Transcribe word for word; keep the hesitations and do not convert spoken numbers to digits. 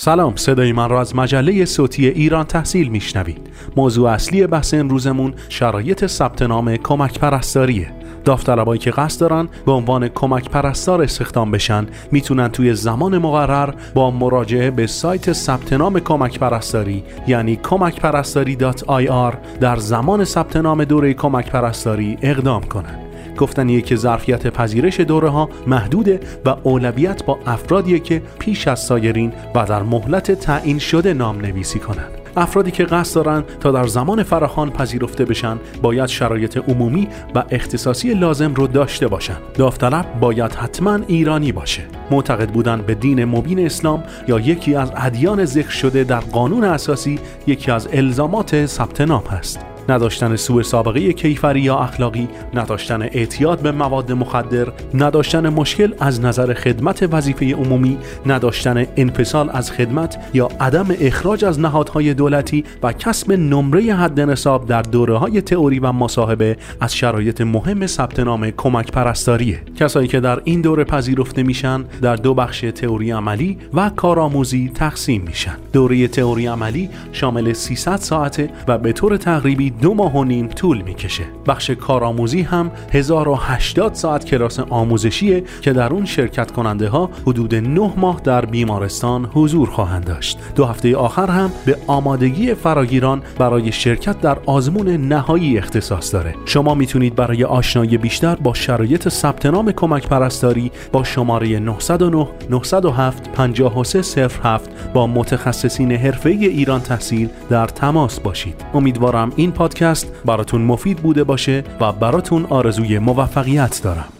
سلام، صدای من را از مجله صوتی ایران تحصیل میشنوید. موضوع اصلی بحث امروزمون شرایط ثبت نام کمک پرستاریه. داوطلبایی که قصد دارن به عنوان کمک پرستار استخدام بشن میتونن توی زمان مقرر با مراجعه به سایت ثبت نام کمک پرستاری یعنی کمک پرستاری دات آی آر در زمان ثبت نام دوره کمک پرستاری اقدام کنن. گفتنیه که ظرفیت پذیرش دوره ها محدوده و اولویت با افرادیه که پیش از سایرین و در مهلت تعیین شده نام نویسی کنند. افرادی که قصد دارن تا در زمان فراخوان پذیرفته بشن باید شرایط عمومی و اختصاصی لازم رو داشته باشن. داوطلب باید حتما ایرانی باشه، معتقد بودن به دین مبین اسلام یا یکی از ادیان ذکر شده در قانون اساسی یکی از الزامات ثبت نام هست. نداشتن سوء سابقه کیفری یا اخلاقی، نداشتن اعتیاد به مواد مخدر، نداشتن مشکل از نظر خدمت وظیفه عمومی، نداشتن انفصال از خدمت یا عدم اخراج از نهادهای دولتی و کسب نمره حد نصاب در دوره‌های تئوری و مصاحبه از شرایط مهم ثبت نام کمک پرستاریه. کسایی که در این دوره پذیرفته میشن در دو بخش تئوری عملی و کارآموزی تقسیم میشن. دوره تئوری عملی شامل سیصد ساعته و به طور تقریبی دو ماه و نیم طول میکشه. بخش کارآموزی هم هزار و هشتاد ساعت کلاس آموزشیه که در اون شرکت کننده ها حدود نه ماه در بیمارستان حضور خواهند داشت. دو هفته آخر هم به آمادگی فراگیران برای شرکت در آزمون نهایی اختصاص داره. شما میتونید برای آشنایی بیشتر با شرایط ثبت نام کمک پرستاری با شماره نه صفر نه نه صفر هفت پنج سه صفر هفت با متخصصین حرفه‌ای ایران تحصیل در تماس باشید. امیدوارم این پادکست براتون مفید بوده باشه و براتون آرزوی موفقیت دارم.